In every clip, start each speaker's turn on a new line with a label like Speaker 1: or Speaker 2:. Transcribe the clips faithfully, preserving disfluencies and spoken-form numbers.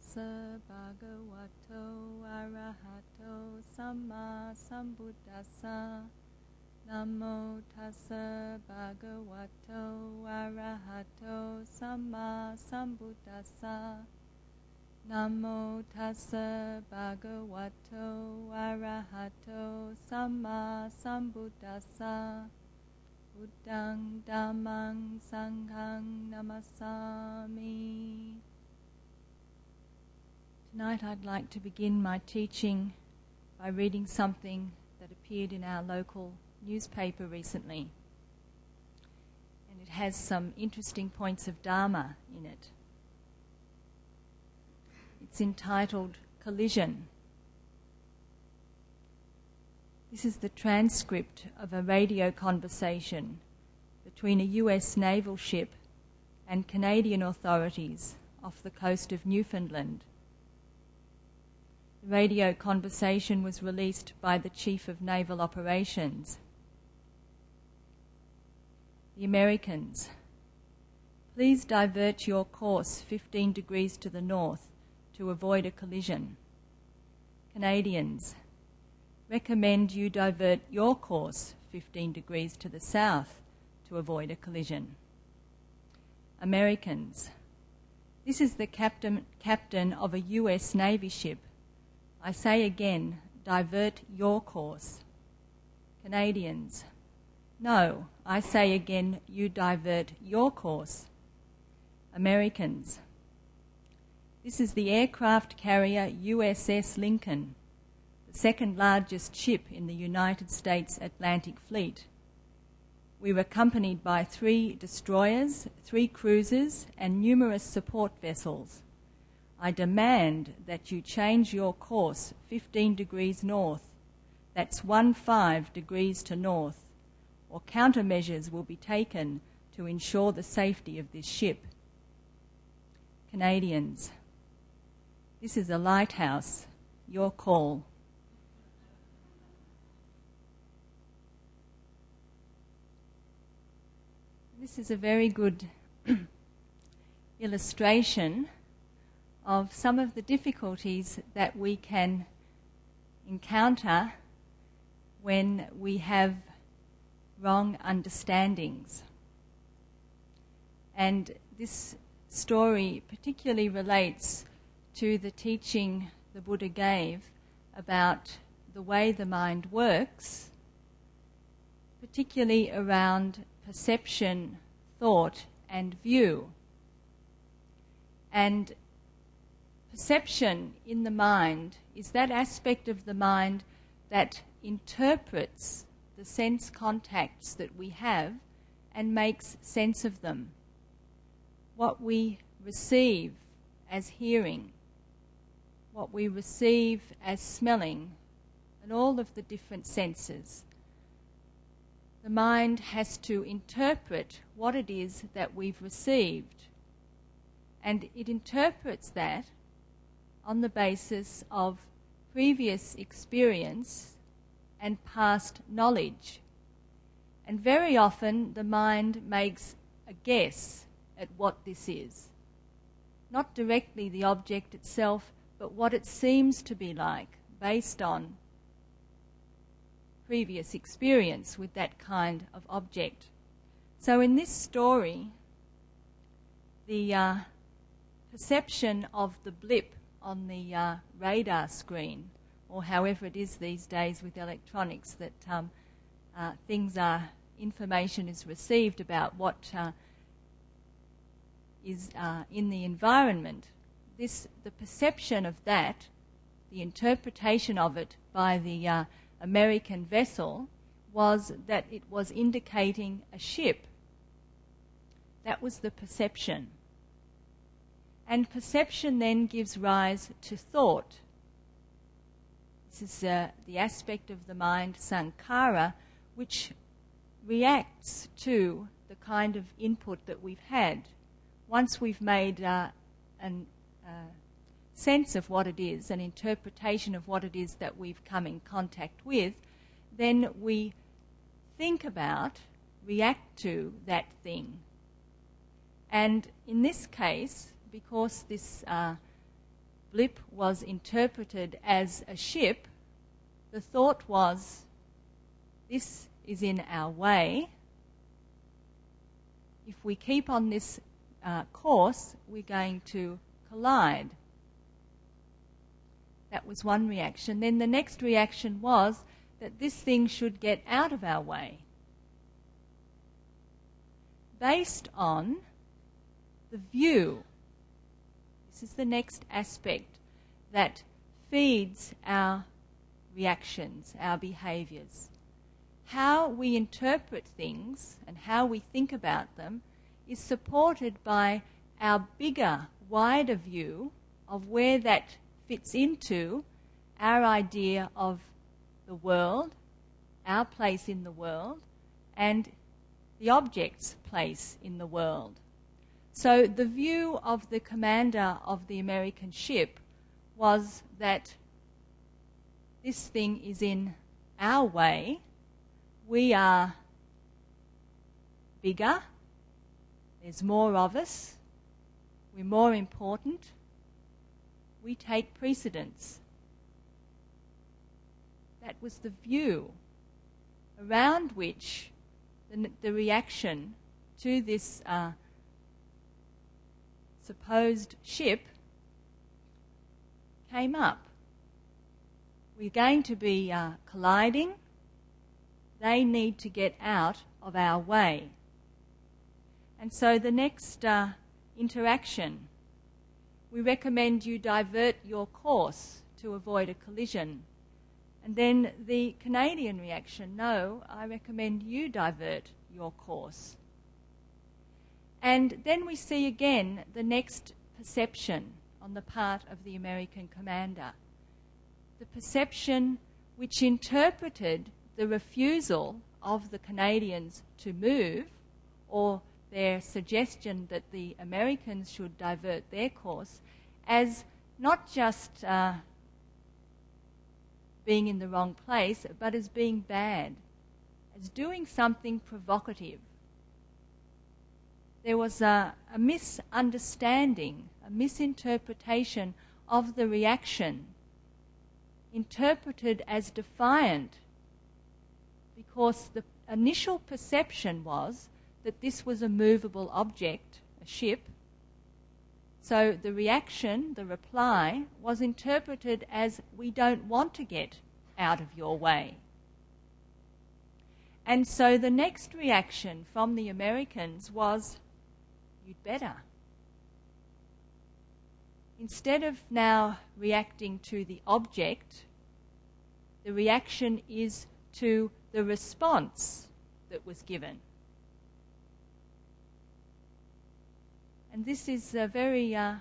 Speaker 1: tassa bhagavato arahato samma sambuddhassa. Namo tassa bhagavato arahato samma sambuddhassa. Namo tassa bhagavato arahato samma sambuddhassa. Buddhang dhammang sanghang namasami. Tonight I'd like to begin my teaching by reading something that appeared in our local newspaper recently. And it has some interesting points of Dharma in it. It's entitled Collision. This is the transcript of a radio conversation between a U S naval ship and Canadian authorities off the coast of Newfoundland. The radio conversation was released by the Chief of Naval Operations. The Americans: please divert your course fifteen degrees to the north to avoid a collision. Canadians: recommend you divert your course fifteen degrees to the south to avoid a collision. Americans: this is the captain, captain of a U S Navy ship. I say again, divert your course. Canadians: no, I say again, you divert your course. Americans: this is the aircraft carrier U S S Lincoln, the second largest ship in the United States Atlantic Fleet. We were accompanied by three destroyers, three cruisers, and numerous support vessels. I demand that you change your course fifteen degrees north, that's one five degrees to north, or countermeasures will be taken to ensure the safety of this ship. Canadians: this is a lighthouse, your call. This is a very good illustration of some of the difficulties that we can encounter when we have wrong understandings. And this story particularly relates to the teaching the Buddha gave about the way the mind works, particularly around perception, thought, and view. And perception in the mind is that aspect of the mind that interprets the sense contacts that we have and makes sense of them. What we receive as hearing, what we receive as smelling, and all of the different senses. The mind has to interpret what it is that we've received, and it interprets that on the basis of previous experience and past knowledge. And very often the mind makes a guess at what this is. Not directly the object itself, but what it seems to be like based on previous experience with that kind of object. So in this story, the uh, perception of the blip on the uh, radar screen, or however it is these days with electronics, that um, uh, things are, information is received about what uh, is uh, in the environment. This, the perception of that, the interpretation of it by the uh, American vessel, was that it was indicating a ship. That was the perception. And perception then gives rise to thought. This is uh, the aspect of the mind, sankhara, which reacts to the kind of input that we've had. Once we've made uh, an uh, sense of what it is, an interpretation of what it is that we've come in contact with, then we think about, react to that thing. And in this case, because this uh, blip was interpreted as a ship, the thought was, this is in our way. If we keep on this uh, course, we're going to collide. That was one reaction. Then the next reaction was that this thing should get out of our way, based on the view. This is the next aspect that feeds our reactions, our behaviours. How we interpret things and how we think about them is supported by our bigger, wider view of where that fits into our idea of the world, our place in the world, and the object's place in the world. So the view of the commander of the American ship was that this thing is in our way, we are bigger, there's more of us, we're more important, we take precedence. That was the view around which the, the reaction to this uh, supposed ship came up. We're going to be uh, colliding. They need to get out of our way. And so the next uh, interaction, we recommend you divert your course to avoid a collision. And then the Canadian reaction, no, I recommend you divert your course. And then we see again the next perception on the part of the American commander. The perception which interpreted the refusal of the Canadians to move, or their suggestion that the Americans should divert their course, as not just uh, being in the wrong place, but as being bad, as doing something provocative. There was a, a misunderstanding, a misinterpretation of the reaction, interpreted as defiant, because the initial perception was that this was a movable object, a ship. So the reaction, the reply, was interpreted as, we don't want to get out of your way. And so the next reaction from the Americans was, you'd better. Instead of now reacting to the object, the reaction is to the response that was given. And this is a very uh,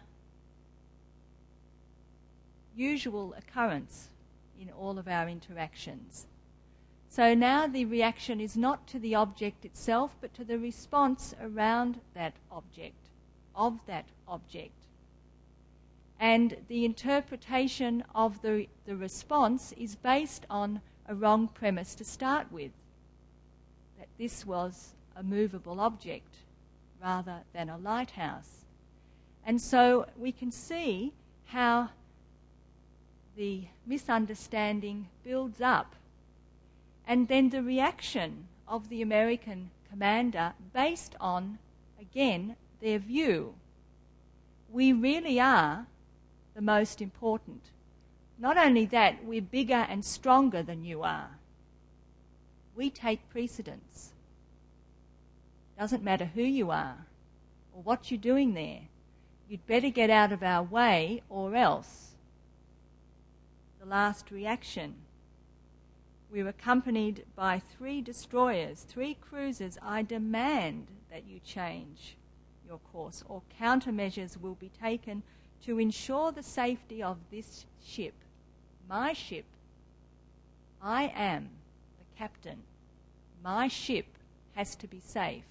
Speaker 1: usual occurrence in all of our interactions. So now the reaction is not to the object itself, but to the response around that object, of that object. And the interpretation of the, the response is based on a wrong premise to start with, that this was a movable object rather than a lighthouse. And so we can see how the misunderstanding builds up, and then the reaction of the American commander based on, again, their view. We really are the most important. Not only that, we're bigger and stronger than you are. We take precedence. Doesn't matter who you are or what you're doing there. You'd better get out of our way or else. The last reaction. We're accompanied by three destroyers, three cruisers. I demand that you change your course, or countermeasures will be taken to ensure the safety of this ship, my ship. I am the captain. My ship has to be safe.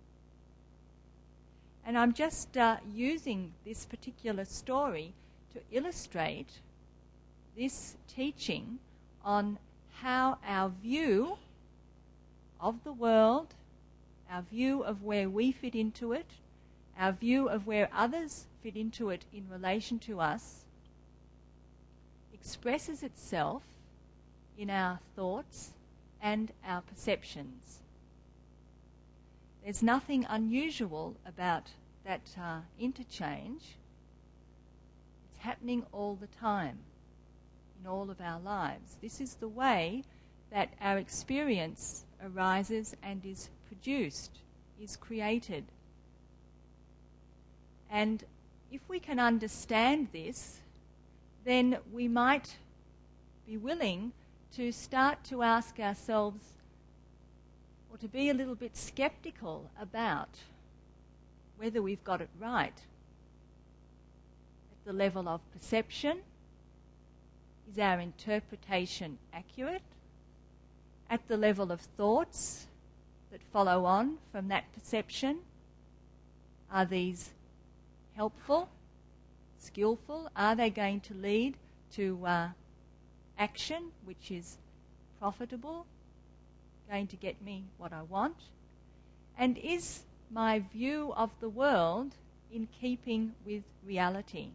Speaker 1: And I'm just uh, using this particular story to illustrate this teaching on how our view of the world, our view of where we fit into it, our view of where others fit into it in relation to us, expresses itself in our thoughts and our perceptions. There's nothing unusual about that uh, interchange. It's happening all the time in all of our lives. This is the way that our experience arises and is produced, is created. And if we can understand this, then we might be willing to start to ask ourselves, or to be a little bit skeptical about whether we've got it right. At the level of perception, is our interpretation accurate? At the level of thoughts that follow on from that perception, are these helpful, skillful? Are they going to lead to uh, action which is profitable, going to get me what I want? And is my view of the world in keeping with reality?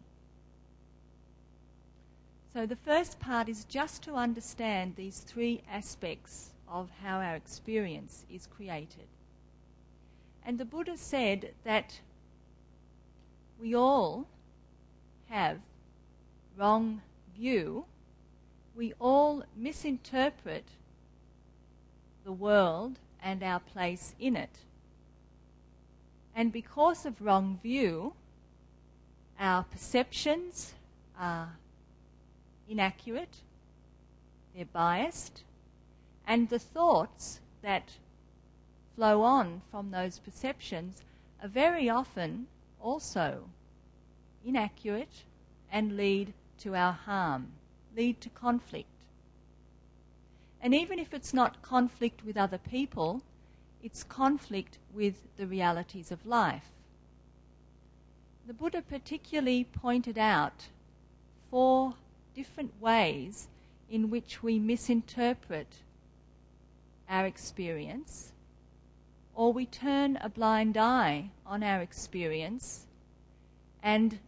Speaker 1: So the first part is just to understand these three aspects of how our experience is created. And the Buddha said that we all have wrong view. We all misinterpret the world and our place in it. And because of wrong view, our perceptions are inaccurate, they're biased, and the thoughts that flow on from those perceptions are very often also inaccurate and lead to our harm, lead to conflict. And even if it's not conflict with other people, it's conflict with the realities of life. The Buddha particularly pointed out four different ways in which we misinterpret our experience, or we turn a blind eye on our experience and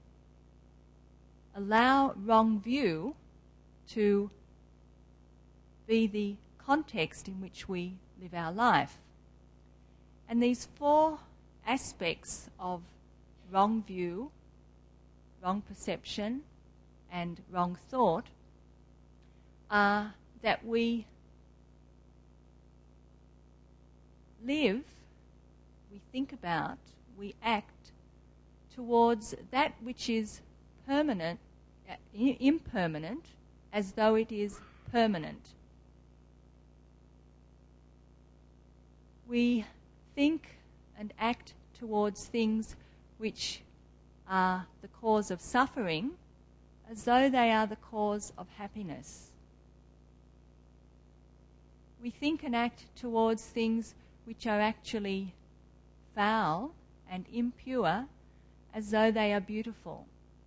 Speaker 1: allow wrong view to be the context in which we live our life. And these four aspects of wrong view, wrong perception, and wrong thought are that we live, we think about, we act towards that which is permanent, uh, impermanent, as though it is permanent. We think and act towards things which are the cause of suffering as though they are the cause of happiness. We think and act towards things which are actually foul and impure as though they are beautiful.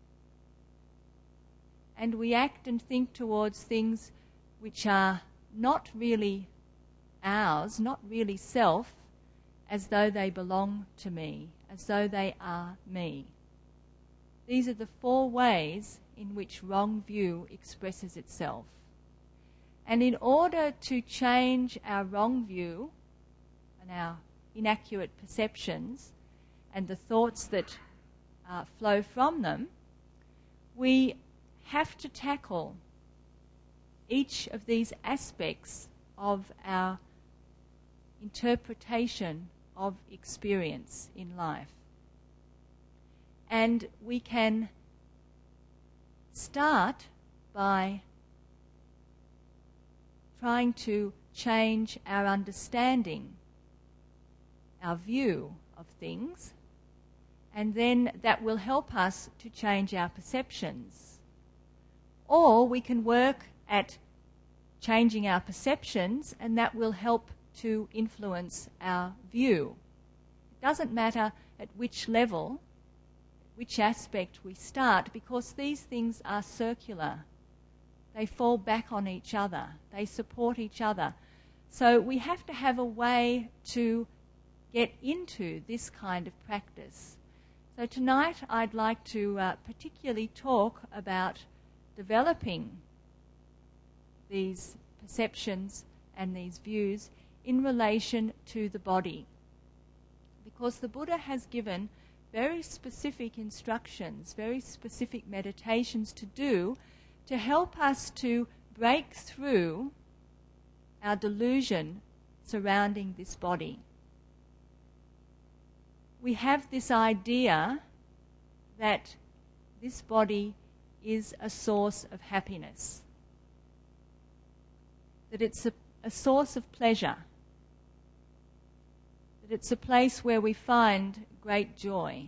Speaker 1: And we act and think towards things which are not really ours, not really self, as though they belong to me, as though they are me. These are the four ways in which wrong view expresses itself. And in order to change our wrong view and our inaccurate perceptions and the thoughts that uh, flow from them, we have to tackle each of these aspects of our interpretation of experience in life. And we can start by trying to change our understanding, our view of things, and then that will help us to change our perceptions. Or we can work at changing our perceptions, and that will help to influence our view. It doesn't matter at which level, which aspect we start, because these things are circular. They fall back on each other. They support each other. So we have to have a way to get into this kind of practice. So tonight I'd like to uh, particularly talk about developing these perceptions and these views in relation to the body. Because the Buddha has given very specific instructions, very specific meditations to do to help us to break through our delusion surrounding this body. We have this idea that this body is a source of happiness, that it's a, a source of pleasure, that it's a place where we find great joy.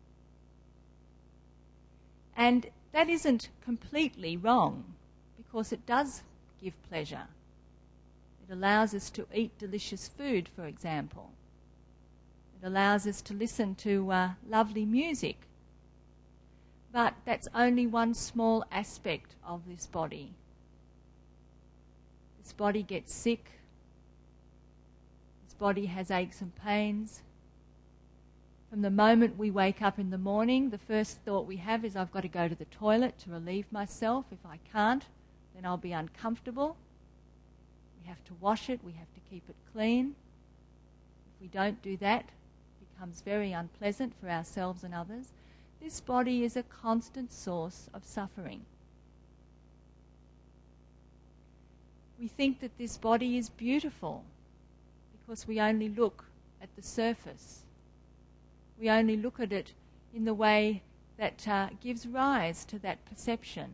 Speaker 1: And that isn't completely wrong, because it does give pleasure. It allows us to eat delicious food, for example. It allows us to listen to uh, lovely music. But that's only one small aspect of this body. This body gets sick. This body has aches and pains. From the moment we wake up in the morning, the first thought we have is, I've got to go to the toilet to relieve myself. If I can't, then I'll be uncomfortable. We have to wash it. We have to keep it clean. If we don't do that, it becomes very unpleasant for ourselves and others. This body is a constant source of suffering. We think that this body is beautiful because we only look at the surface. We only look at it in the way that uh, gives rise to that perception.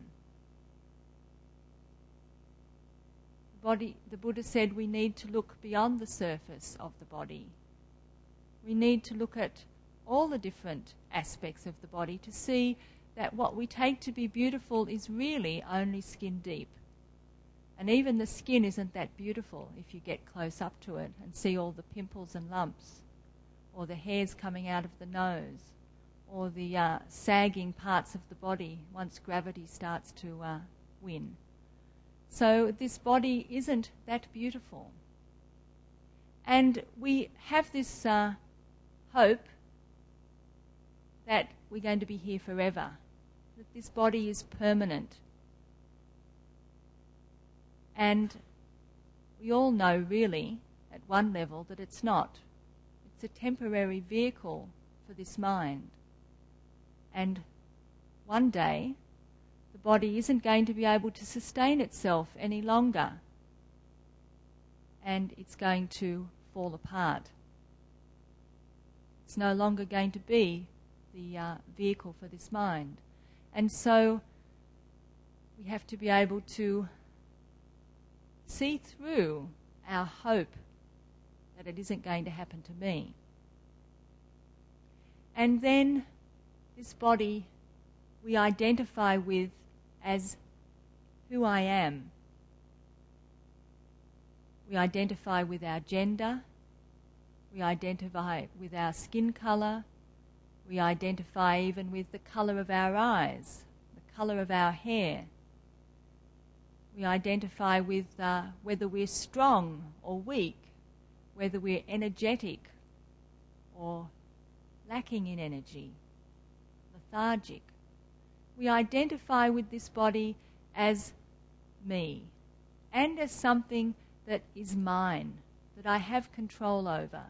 Speaker 1: The body, the Buddha said we need to look beyond the surface of the body. We need to look at all the different aspects of the body to see that what we take to be beautiful is really only skin deep. And even the skin isn't that beautiful if you get close up to it and see all the pimples and lumps, or the hairs coming out of the nose, or the uh, sagging parts of the body once gravity starts to uh, win. So this body isn't that beautiful. And we have this uh, hope that we're going to be here forever, that this body is permanent. And we all know really, at one level, that it's not. It's a temporary vehicle for this mind. And one day, the body isn't going to be able to sustain itself any longer, and it's going to fall apart. It's no longer going to be the uh, vehicle for this mind. And so we have to be able to see through our hope that it isn't going to happen to me. And then this body we identify with as who I am. We identify with our gender. We identify with our skin colour. We identify even with the colour of our eyes, the colour of our hair. We identify with uh, whether we're strong or weak, whether we're energetic or lacking in energy, lethargic. We identify with this body as me and as something that is mine, that I have control over.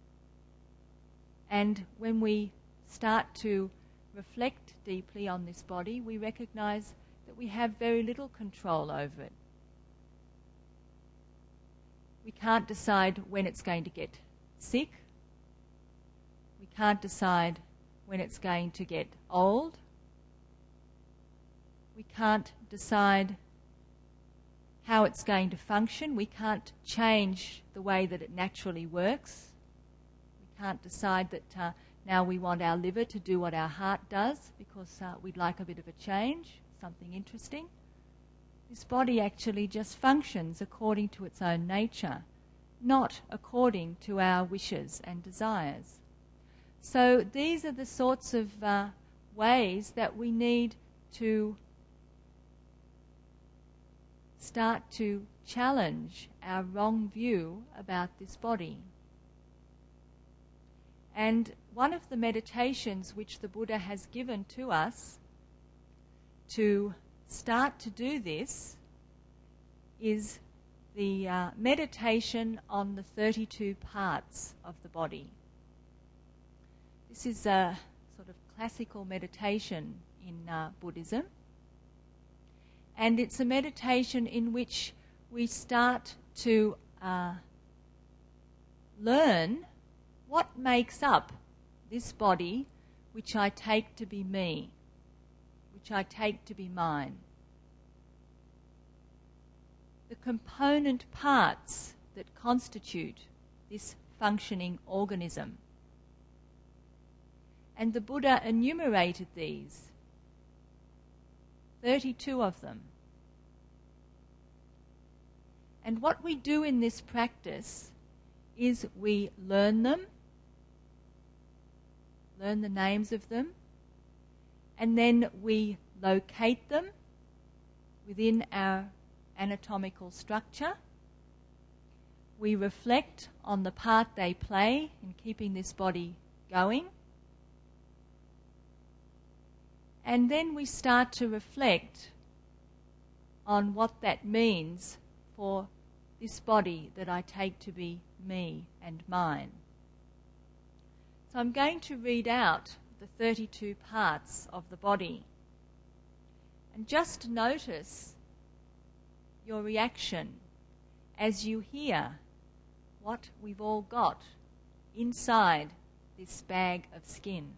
Speaker 1: And when we start to reflect deeply on this body, we recognize that we have very little control over it. We can't decide when it's going to get sick. We can't decide when it's going to get old. We can't decide how it's going to function. We can't change the way that it naturally works. We can't decide that uh, now we want our liver to do what our heart does because uh, we'd like a bit of a change, something interesting. This body actually just functions according to its own nature, not according to our wishes and desires. So these are the sorts of uh, ways that we need to start to challenge our wrong view about this body. And one of the meditations which the Buddha has given to us to start to do this is the uh, meditation on the thirty-two parts of the body. This is a sort of classical meditation in uh, Buddhism, and it's a meditation in which we start to uh, learn what makes up this body which I take to be me, which I take to be mine. The component parts that constitute this functioning organism. And the Buddha enumerated these, thirty-two of them. And what we do in this practice is we learn them, learn the names of them, and then we locate them within our anatomical structure. We reflect on the part they play in keeping this body going. And then we start to reflect on what that means for this body that I take to be me and mine. So I'm going to read out the thirty-two parts of the body. And just notice your reaction as you hear what we've all got inside this bag of skin.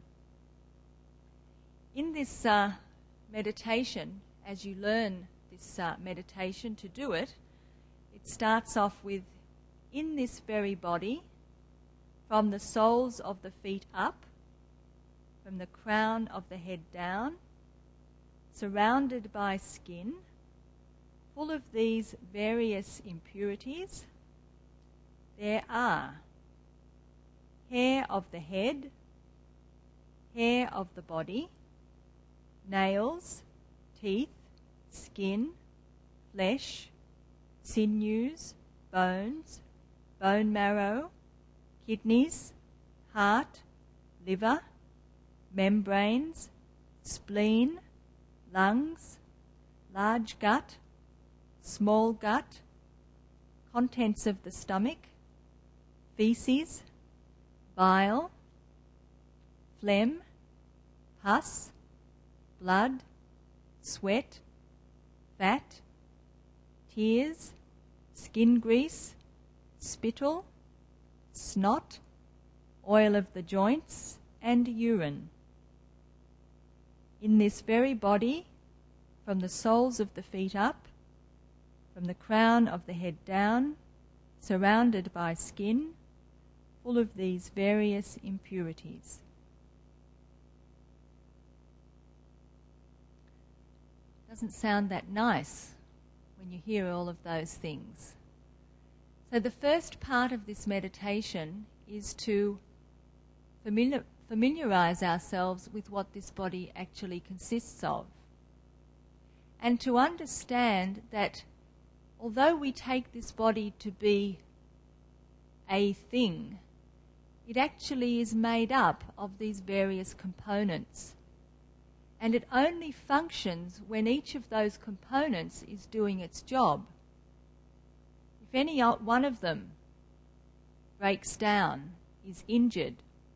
Speaker 1: In this uh, meditation, as you learn this uh, meditation to do it, it starts off with, in this very body, from the soles of the feet up, from the crown of the head down, surrounded by skin, full of these various impurities, there are hair of the head, hair of the body, nails, teeth, skin, flesh, sinews, bones, bone marrow, kidneys, heart, liver, membranes, spleen, lungs, large gut, small gut, contents of the stomach, feces, bile, phlegm, pus, blood, sweat, fat, tears, skin grease, spittle, snot, oil of the joints, and urine. In this very body, from the soles of the feet up, from the crown of the head down, surrounded by skin, full of these various impurities. Doesn't sound that nice when you hear all of those things. So the first part of this meditation is to familiar, familiarize ourselves with what this body actually consists of, and to understand that although we take this body to be a thing, it actually is made up of these various components. And it only functions when each of those components is doing its job. If any one of them breaks down, is injured,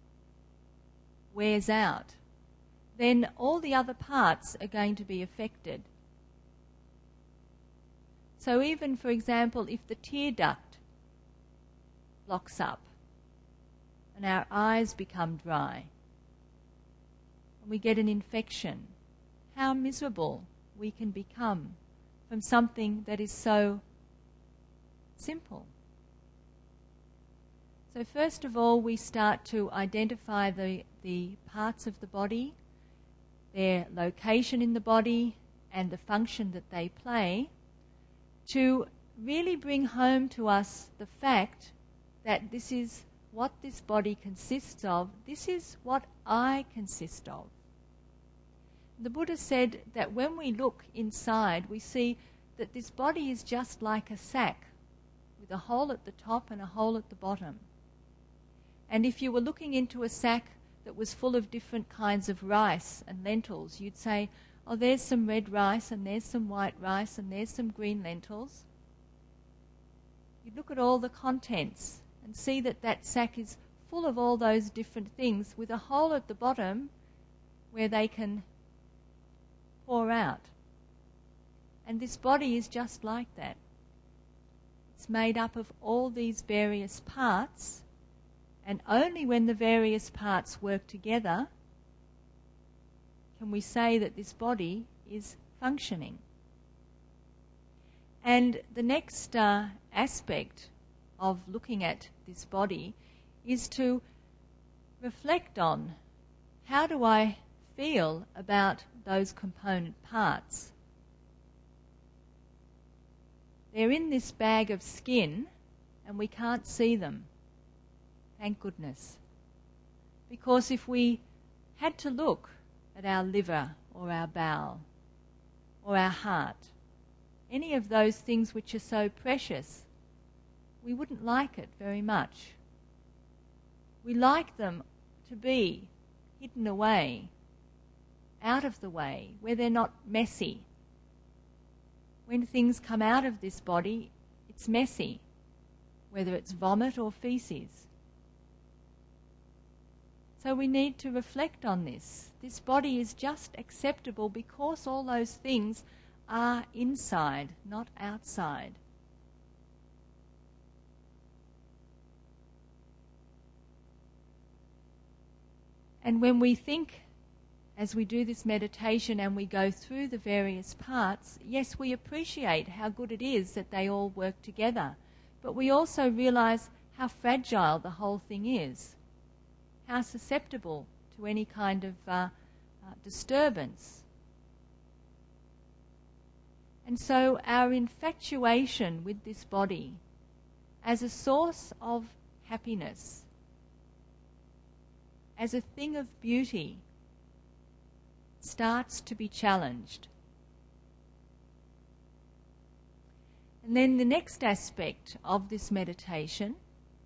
Speaker 1: wears out, then all the other parts are going to be affected. So even, for example, if the tear duct blocks up and our eyes become dry, and we get an infection, how miserable we can become from something that is so simple. So first of all, we start to identify the, the parts of the body, their location in the body, and the function that they play, to really bring home to us the fact that this is what this body consists of. This is what I consist of. The Buddha said that when we look inside, we see that this body is just like a sack with a hole at the top and a hole at the bottom. And if you were looking into a sack that was full of different kinds of rice and lentils, you'd say, oh, there's some red rice and there's some white rice and there's some green lentils. you look at all the contents and see that that sack is full of all those different things with a hole at the bottom where they can pour out. And this body is just like that. It's made up of all these various parts, and only when the various parts work together can we say that this body is functioning. And the next uh, aspect of looking at this body is to reflect on, how do I feel about those component parts? They're in this bag of skin and we can't see them. Thank goodness. Because if we had to look at our liver or our bowel or our heart, any of those things which are so precious, we wouldn't like it very much. We like them to be hidden away, out of the way, where they're not messy. When things come out of this body, it's messy, whether it's vomit or feces. So we need to reflect on this. This body is just acceptable because all those things are inside, not outside. And when we think, as we do this meditation and we go through the various parts, yes, we appreciate how good it is that they all work together, but we also realize how fragile the whole thing is, how susceptible to any kind of uh, uh, disturbance. And so our infatuation with this body as a source of happiness, as a thing of beauty, starts to be challenged. And then the next aspect of this meditation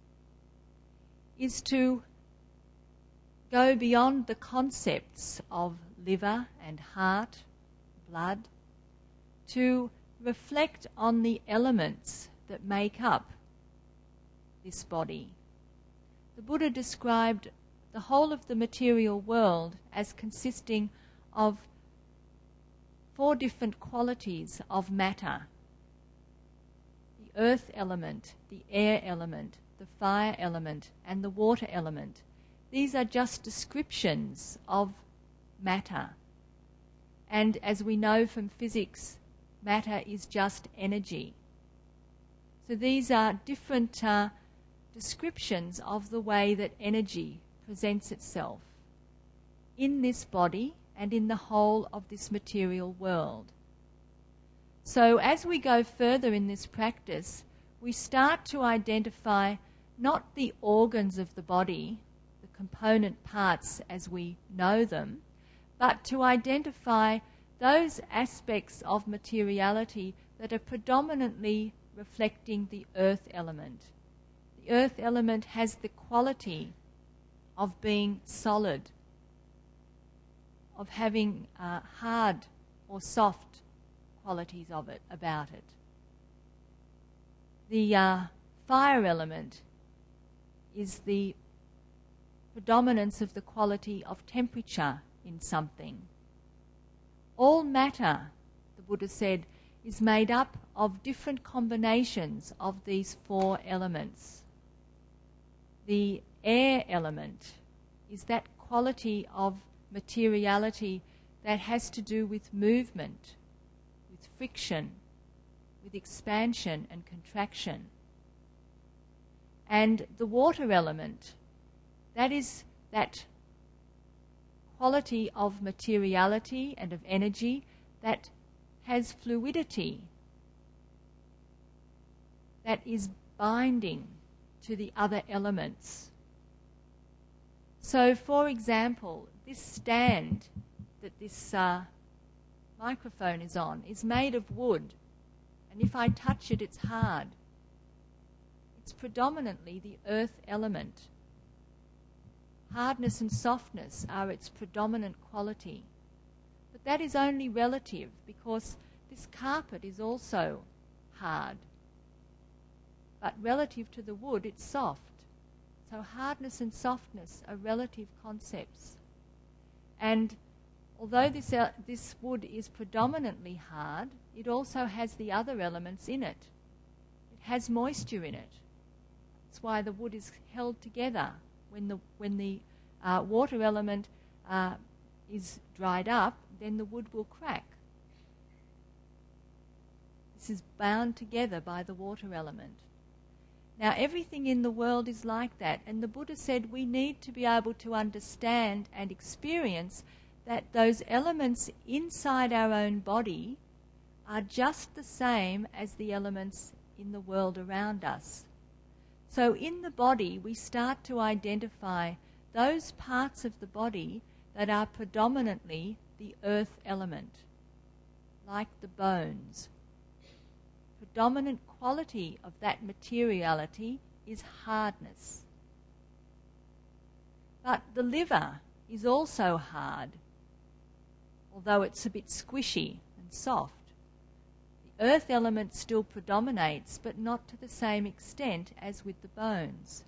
Speaker 1: is to go beyond the concepts of liver and heart, blood, to reflect on the elements that make up this body. The Buddha described the whole of the material world as consisting of four different qualities of matter: the earth element, the air element, the fire element, and the water element. These are just descriptions of matter. And as we know from physics, matter is just energy. So these are different uh, descriptions of the way that energy presents itself in this body and in the whole of this material world. So as we go further in this practice, we start to identify not the organs of the body, the component parts as we know them, but to identify those aspects of materiality that are predominantly reflecting the earth element. The earth element has the quality of being solid, of having uh, hard or soft qualities of it about it. The uh, fire element is the predominance of the quality of temperature in something. All matter, the Buddha said, is made up of different combinations of these four elements. The air element is that quality of materiality that has to do with movement, with friction, with expansion and contraction. And the water element, that is that quality of materiality and of energy that has fluidity, that is binding to the other elements. So, for example, this stand that this uh, microphone is on is made of wood, and if I touch it, it's hard. It's predominantly the earth element. Hardness and softness are its predominant quality. But that is only relative, because this carpet is also hard. but relative to the wood, it's soft. So hardness and softness are relative concepts. And although this, uh, this wood is predominantly hard, it also has the other elements in it. It has moisture in it. That's why the wood is held together. When the, when the uh, water element uh, is dried up, then the wood will crack. This is bound together by the water element. Now, everything in the world is like that, and the Buddha said we need to be able to understand and experience that those elements inside our own body are just the same as the elements in the world around us. So in the body, we start to identify those parts of the body that are predominantly the earth element, like the bones. Predominant quality of that materiality is hardness. But the liver is also hard, although it's a bit squishy and soft. The earth element still predominates, but not to the same extent as with the bones.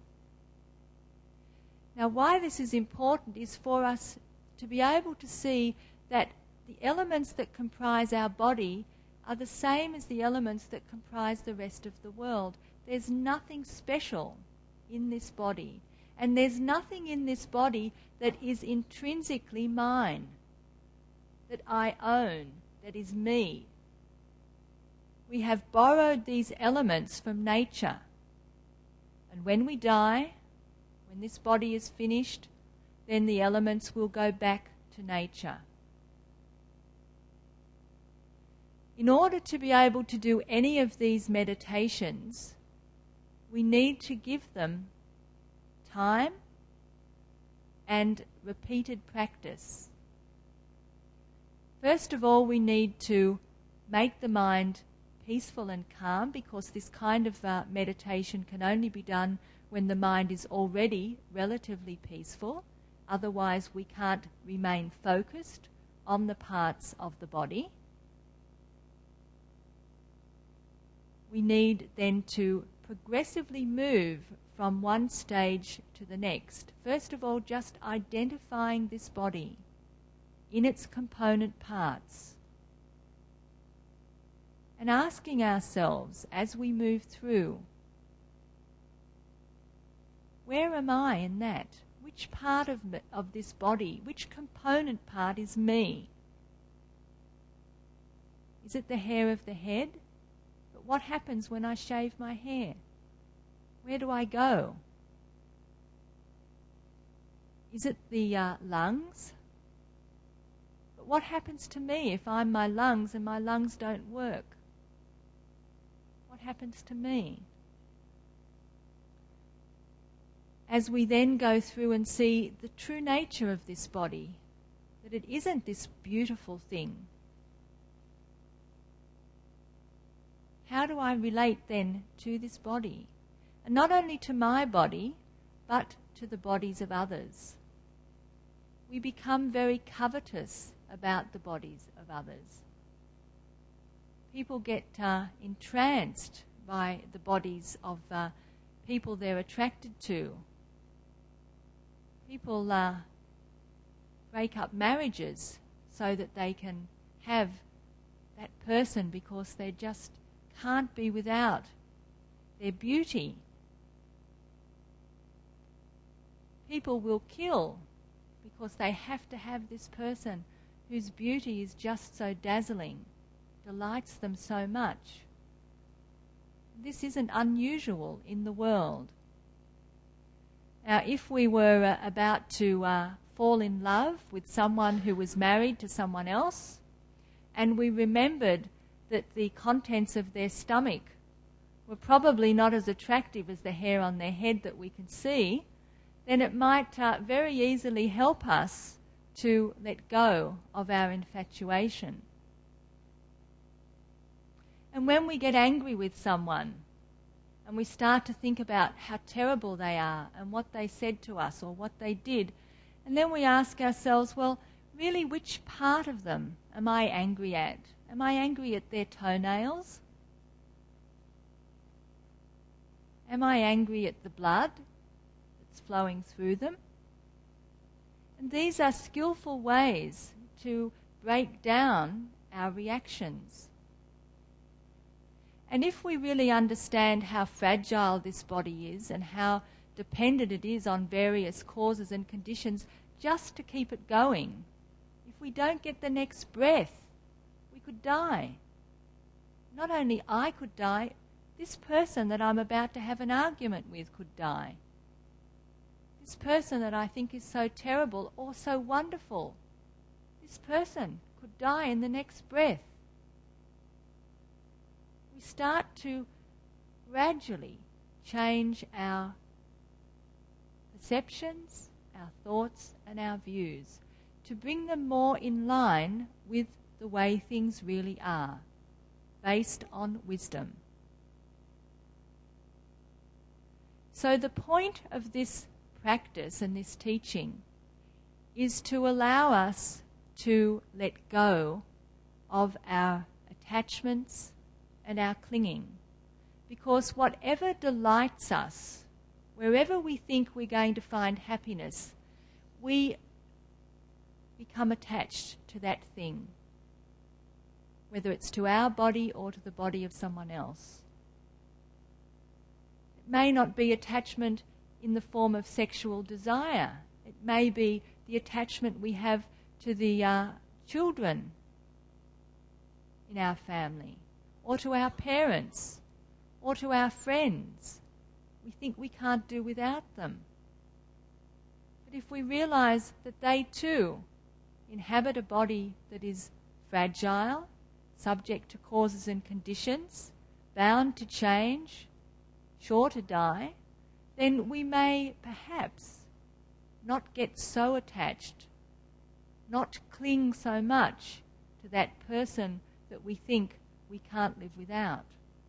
Speaker 1: Now, why this is important is for us to be able to see that the elements that comprise our body are the same as the elements that comprise the rest of the world. There's nothing special in this body, and there's nothing in this body that is intrinsically mine, that I own, that is me. We have borrowed these elements from nature, and when we die, when this body is finished, then the elements will go back to nature. In order to be able to do any of these meditations, we need to give them time and repeated practice. First of all, we need to make the mind peaceful and calm, because this kind of uh, meditation can only be done when the mind is already relatively peaceful. Otherwise, we can't remain focused on the parts of the body. We need then to progressively move from one stage to the next. First of all, just identifying this body in its component parts, and asking ourselves as we move through, where am I in that? Which part of, of this body, which component part is me? Is it the hair of the head? But what happens when I shave my hair? Where do I go? Is it the uh, lungs? But what happens to me if I'm my lungs and my lungs don't work? What happens to me? As we then go through and see the true nature of this body, that it isn't this beautiful thing. How do I relate then to this body? And not only to my body, but to the bodies of others. We become very covetous about the bodies of others. People get uh, entranced by the bodies of uh, people they're attracted to. People uh, break up marriages so that they can have that person because they just can't be without their beauty. People will kill because they have to have this person whose beauty is just so dazzling, delights them so much. This isn't unusual in the world. Now, if we were uh, about to uh, fall in love with someone who was married to someone else, and we remembered that the contents of their stomach were probably not as attractive as the hair on their head that we can see, then it might uh, very easily help us to let go of our infatuation. And when we get angry with someone and we start to think about how terrible they are and what they said to us or what they did, and then we ask ourselves, well, really, which part of them am I angry at? Am I angry at their toenails? Am I angry at the blood that's flowing through them? And these are skillful ways to break down our reactions. And if we really understand how fragile this body is and how dependent it is on various causes and conditions just to keep it going, if we don't get the next breath, we could die. Not only I could die, this person that I'm about to have an argument with could die. This person that I think is so terrible or so wonderful, this person could die in the next breath. We start to gradually change our perceptions, our thoughts and our views to bring them more in line with the way things really are, based on wisdom. So the point of this practice and this teaching is to allow us to let go of our attachments and our clinging. Because whatever delights us, wherever we think we're going to find happiness, we become attached to that thing, whether it's to our body or to the body of someone else. It may not be attachment in the form of sexual desire. It may be the attachment we have to the uh, children in our family, or to our parents, or to our friends. We think we can't do without them. But if we realize that they too inhabit a body that is fragile, subject to causes and conditions, bound to change, sure to die, then we may perhaps not get so attached, not cling so much to that person that we think we can't live without.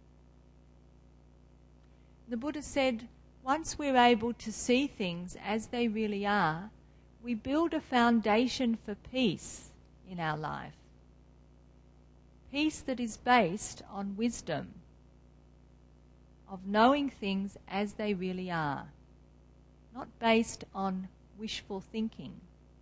Speaker 1: The Buddha said, once we're able to see things as they really are, we build a foundation for peace in our life. Peace that is based on wisdom, of knowing things as they really are, not based on wishful thinking.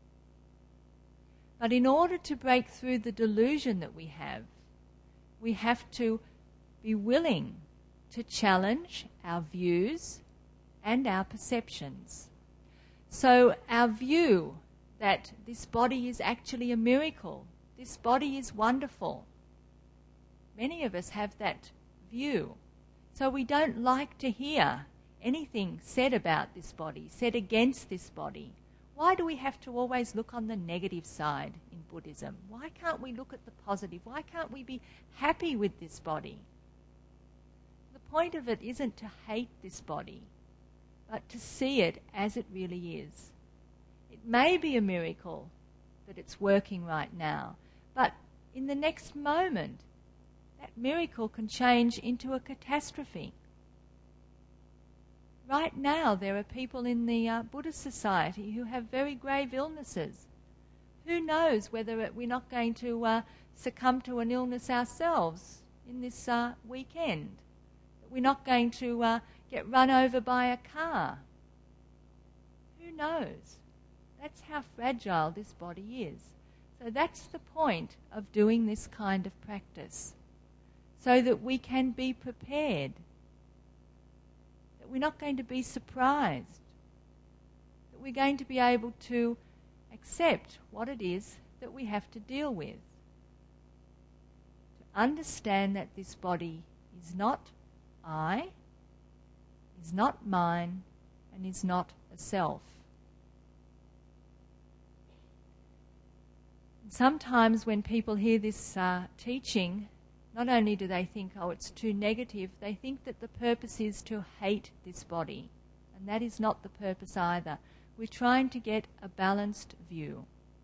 Speaker 1: But in order to break through the delusion that we have, we have to be willing to challenge our views and our perceptions. So our view that this body is actually a miracle, this body is wonderful. Many of us have that view. So we don't like to hear anything said about this body, said against this body. Why do we have to always look on the negative side in Buddhism? Why can't we look at the positive? Why can't we be happy with this body? The point of it isn't to hate this body, but to see it as it really is. It may be a miracle that it's working right now, but in the next moment, that miracle can change into a catastrophe. Right now, there are people in the uh, Buddhist society who have very grave illnesses. Who knows whether it, we're not going to uh, succumb to an illness ourselves in this uh, weekend? That we're not going to uh, get run over by a car? Who knows? That's how fragile this body is. So that's the point of doing this kind of practice, so that we can be prepared. That we're not going to be surprised. That we're going to be able to accept what it is that we have to deal with. To understand that this body is not I, is not mine, and is not a self. And sometimes when people hear this uh, teaching, not only do they think, oh, it's too negative, they think that the purpose is to hate this body. And that is not the purpose either. We're trying to get a balanced view.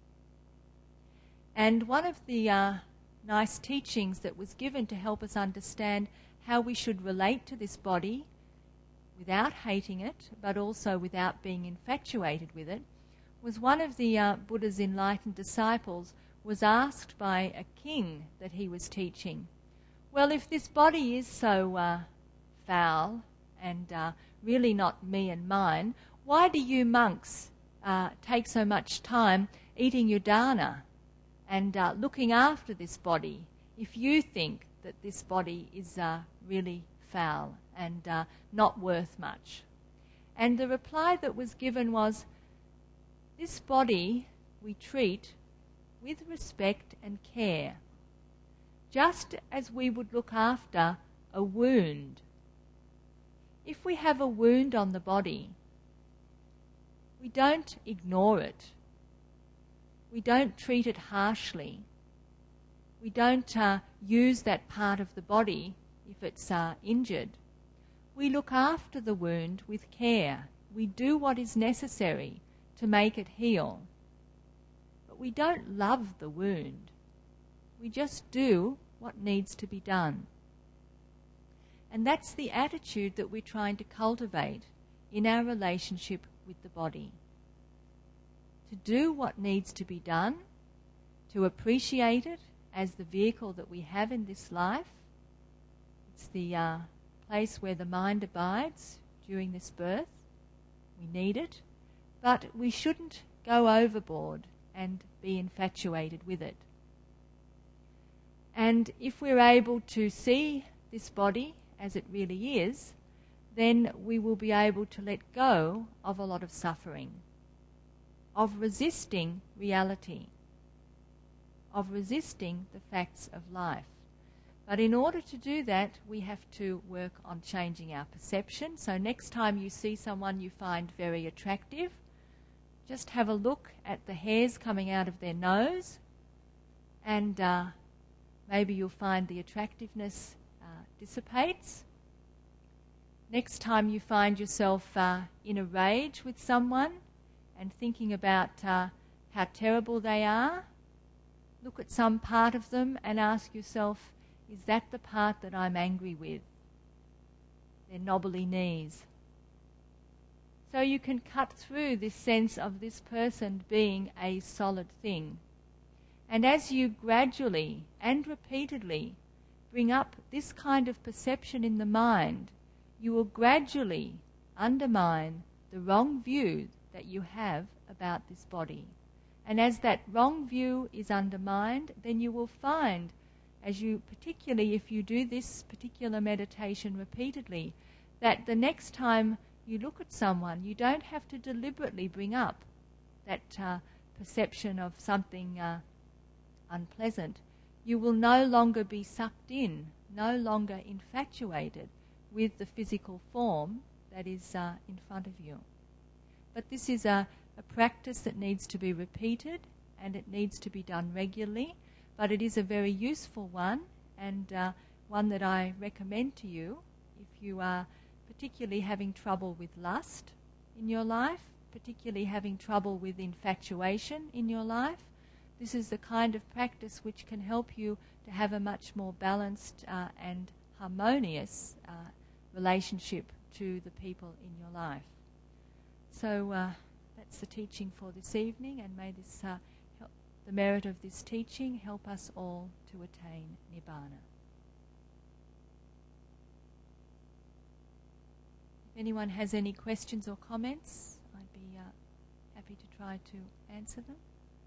Speaker 1: And one of the uh, nice teachings that was given to help us understand how we should relate to this body without hating it, but also without being infatuated with it, was one of the uh, Buddha's enlightened disciples was asked by a king that he was teaching, well, if this body is so uh, foul and uh, really not me and mine. Why do you monks uh, take so much time eating your dana and uh, looking after this body if you think that this body is uh, really foul and uh, not worth much? And the reply that was given was, this body we treat with respect and care, just as we would look after a wound. If we have a wound on the body, we don't ignore it. We don't treat it harshly. We don't uh, use that part of the body if it's uh, injured. We look after the wound with care. We do what is necessary to make it heal. But we don't love the wound. We just do what needs to be done. And that's the attitude that we're trying to cultivate in our relationship with the body. To do what needs to be done, to appreciate it as the vehicle that we have in this life. It's the uh, place where the mind abides during this birth. We need it, but we shouldn't go overboard and be infatuated with it. And if we're able to see this body as it really is, then we will be able to let go of a lot of suffering, of resisting reality, of resisting the facts of life. But in order to do that, we have to work on changing our perception. So next time you see someone you find very attractive, just have a look at the hairs coming out of their nose, and uh, maybe you'll find the attractiveness uh, dissipates. Next time you find yourself uh, in a rage with someone and thinking about uh, how terrible they are, look at some part of them and ask yourself, is that the part that I'm angry with? Their knobbly knees. So you can cut through this sense of this person being a solid thing. And as you gradually and repeatedly bring up this kind of perception in the mind, you will gradually undermine the wrong view that you have about this body. And as that wrong view is undermined, then you will find, as you, particularly if you do this particular meditation repeatedly, that the next time you look at someone, you don't have to deliberately bring up that uh, perception of something uh, unpleasant. You will no longer be sucked in, no longer infatuated with the physical form that is uh, in front of you. But this is a, a practice that needs to be repeated, and it needs to be done regularly, but it is a very useful one, and uh, one that I recommend to you if you are particularly having trouble with lust in your life, particularly having trouble with infatuation in your life. This is the kind of practice which can help you to have a much more balanced uh, and harmonious uh, relationship to the people in your life. So uh, that's the teaching for this evening, and may this uh, help, the merit of this teaching help us all to attain Nibbana. If anyone has any questions or comments, I'd be uh, happy to try to answer them.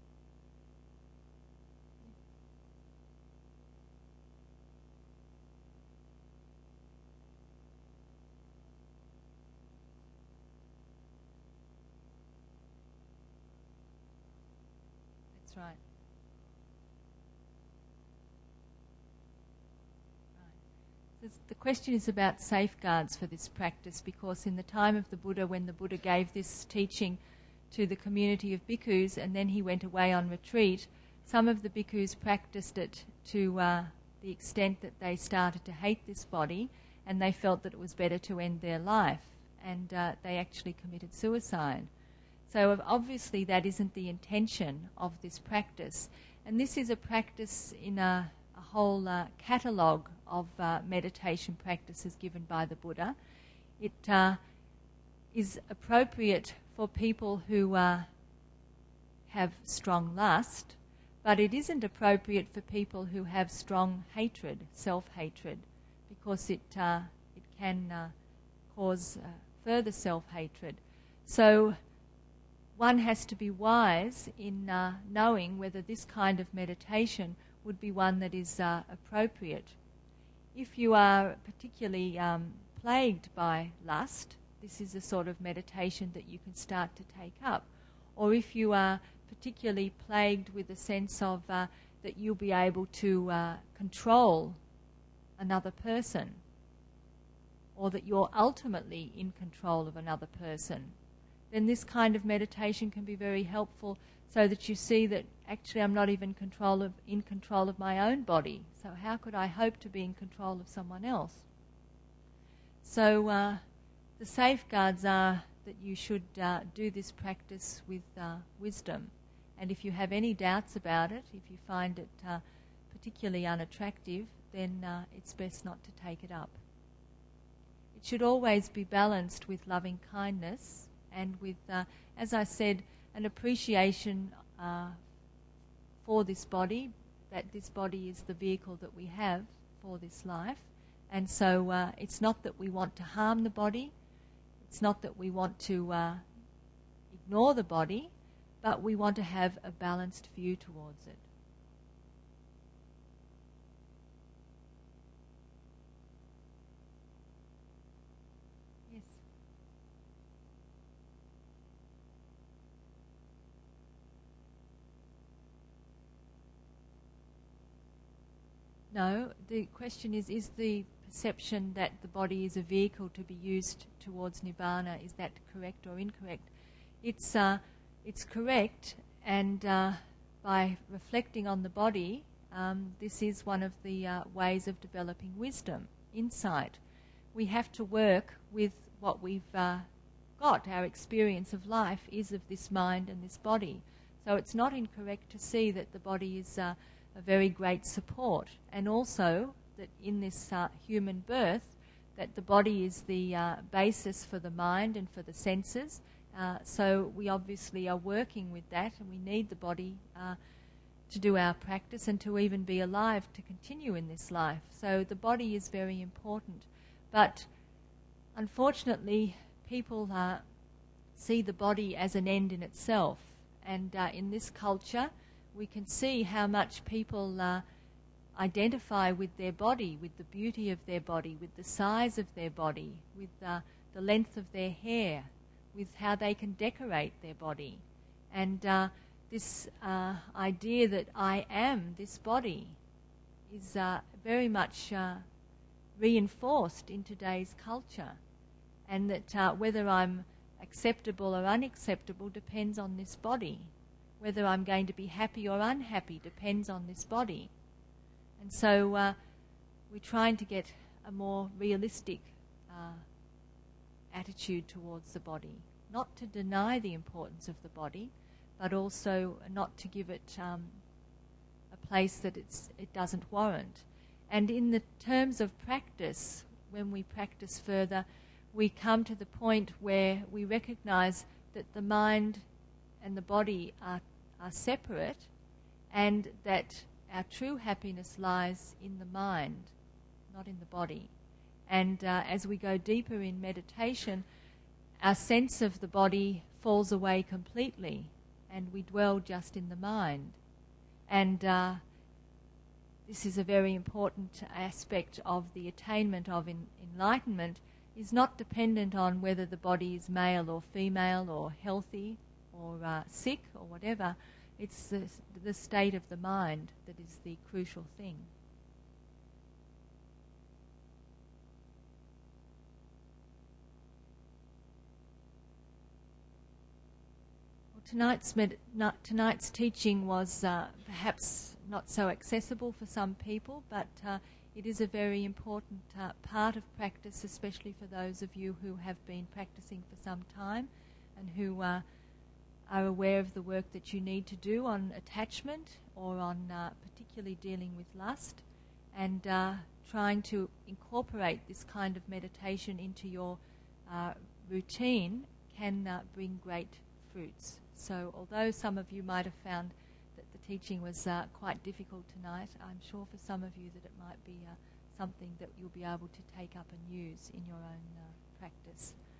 Speaker 1: That's right. The question is about safeguards for this practice, because in the time of the Buddha, when the Buddha gave this teaching to the community of bhikkhus and then he went away on retreat, some of the bhikkhus practiced it to uh, the extent that they started to hate this body, and they felt that it was better to end their life, and uh, they actually committed suicide. So obviously that isn't the intention of this practice, and this is a practice in a a whole uh, catalogue of uh, meditation practices given by the Buddha. It uh, is appropriate for people who uh, have strong lust, but it isn't appropriate for people who have strong hatred, self-hatred, because it uh, it can uh, cause uh, further self-hatred. So one has to be wise in uh, knowing whether this kind of meditation would be one that is uh, appropriate. If you are particularly um, plagued by lust, this is a sort of meditation that you can start to take up. Or if you are particularly plagued with a sense of uh, that you'll be able to uh, control another person, or that you're ultimately in control of another person, then this kind of meditation can be very helpful, so that you see that actually I'm not even control of, in control of my own body, so how could I hope to be in control of someone else? So uh, the safeguards are that you should uh, do this practice with uh, wisdom, and if you have any doubts about it, if you find it uh, particularly unattractive, then uh, it's best not to take it up. It should always be balanced with loving kindness and with, uh, as I said, an appreciation uh, for this body, that this body is the vehicle that we have for this life. And so uh, it's not that we want to harm the body, it's not that we want to uh, ignore the body, but we want to have a balanced view towards it. Yes. No, the question is, is the perception that the body is a vehicle to be used towards Nibbana, is that correct or incorrect? It's uh, it's correct, and uh, by reflecting on the body, um, this is one of the uh, ways of developing wisdom, insight. We have to work with what we've uh, got. Our experience of life is of this mind and this body. So it's not incorrect to see that the body is uh, a very great support, and also that in this uh, human birth, that the body is the uh, basis for the mind and for the senses. Uh, so we obviously are working with that, and we need the body uh, to do our practice and to even be alive to continue in this life. So the body is very important. But unfortunately, people uh, see the body as an end in itself. And uh, in this culture, we can see how much people uh, identify with their body, with the beauty of their body, with the size of their body, with uh, the length of their hair, with how they can decorate their body. And uh, this uh, idea that I am this body is uh, very much uh, reinforced in today's culture, and that uh, whether I'm acceptable or unacceptable depends on this body. Whether I'm going to be happy or unhappy depends on this body. And so uh, we're trying to get a more realistic uh, attitude towards the body. Not to deny the importance of the body, but also not to give it um, a place that it's, it doesn't warrant. And in the terms of practice, when we practice further, we come to the point where we recognize that the mind and the body are, are separate, and that our true happiness lies in the mind, not in the body. And uh, as we go deeper in meditation, our sense of the body falls away completely, and we dwell just in the mind. And uh, this is a very important aspect of the attainment of in- enlightenment, is not dependent on whether the body is male or female or healthy or uh, sick or whatever. It's the, the state of the mind that is the crucial thing. Well, tonight's med- not, tonight's teaching was uh, perhaps not so accessible for some people, but uh, it is a very important uh, part of practice, especially for those of you who have been practicing for some time and who uh, are aware of the work that you need to do on attachment or on uh, particularly dealing with lust, and uh, trying to incorporate this kind of meditation into your uh, routine can uh, bring great fruits. So although some of you might have found that the teaching was uh, quite difficult tonight, I'm sure for some of you that it might be uh, something that you'll be able to take up and use in your own uh, practice.